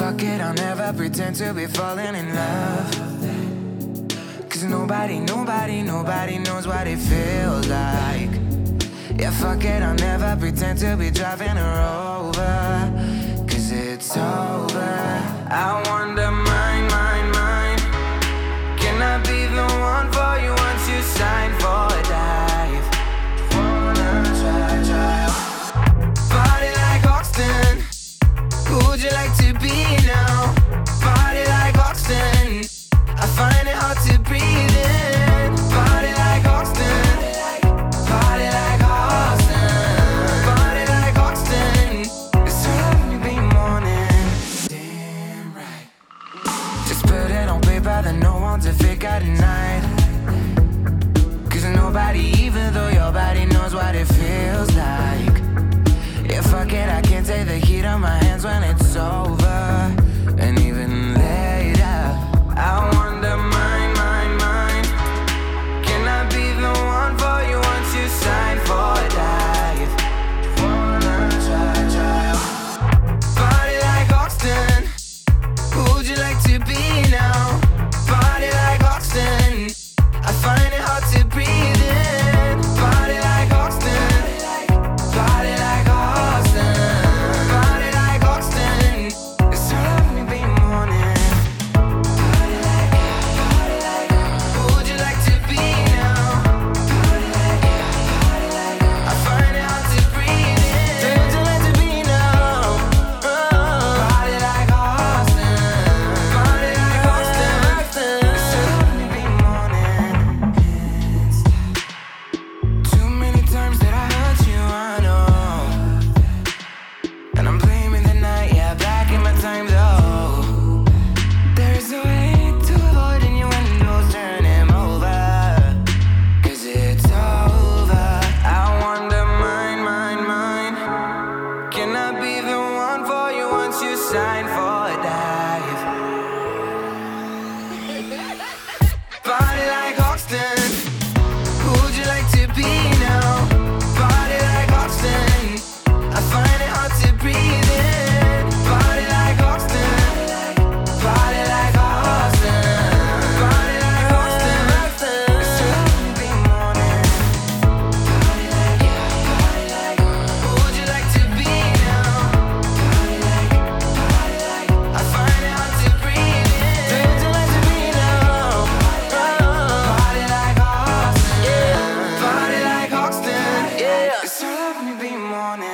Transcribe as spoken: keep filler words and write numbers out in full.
fuck it, I'll never pretend to be falling in love. Cause nobody, nobody, nobody knows what it feels like. Yeah, fuck it, I'll never pretend to be driving her over. Cause it's over. I wonder, mine, mine, mine. Can I be the one for you once you sign for a dive? Wanna try, try. Body like Oxton. Who would you like to be now? Body like Oxton. I find it hard to breathe in. Body like Oxton. Body like Oxton. Body like Oxton. It's time you be morning. Damn right. Just put it on paper that no one to figure tonight. Cause nobody, even though your body knows what it feels like. Yeah, fuck it, I can't take the heat on my hands when it's over. And even later, I wonder, mine, mine, mine. Can I be the one for you once you sign for a dive? Wanna try, try. Body like Oxton. Who would you like to be now? Body like Oxton. I find it hard to breathe in. Body like Oxton. Body like Oxton. Body like Oxton. It's time me be morning. Body like, body like. Who would you like to be now? Body like, body like. I find it hard to breathe in. Who would you like to be now? Oh. Body like Oxton. Body like Oxton. It's time me be morning. Too many times that I hurt you, I know. And I'm blaming the night, yeah, back in my time though. There's a way to avoid innuendos, turn him over. Cause it's over. I wonder, mine, mine, mine. Can I be the one for you once you sign for a dive? Body like Oxton. Who would you like to be now? Body like Oxton. I find it hard to breathe in. Body like Oxton. Body like Oxton. Body like Oxton. It's time to be morning. Body like, body like. Who would you like to be now? Body like, body like. I find it hard to breathe in. Who would you like to be now? Body like Oxton. Body like Oxton. Yeah. It's time me be morning.